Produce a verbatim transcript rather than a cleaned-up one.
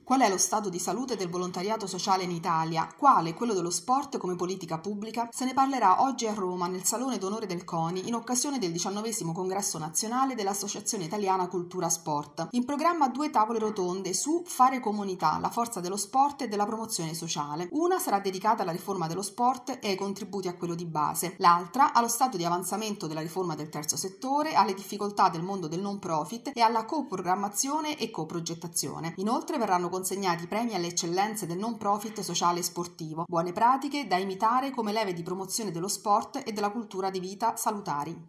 Qual è lo stato di salute del volontariato sociale in Italia? Quale quello dello sport come politica pubblica? Se ne parlerà oggi a Roma nel Salone d'Onore del CONI in occasione del diciannovesimo Congresso Nazionale dell'Associazione Italiana Cultura Sport. In programma due tavole rotonde su Fare comunità, la forza dello sport e della promozione sociale. Una sarà dedicata alla riforma dello sport e ai contributi a quello di base, l'altra allo stato di avanzamento della riforma del terzo settore, alle difficoltà del mondo del non profit e alla coprogrammazione e coprogettazione. Inoltre verranno consegnati premi alle eccellenze del non profit sociale e sportivo, buone pratiche da imitare come leve di promozione dello sport e della cultura di vita salutari.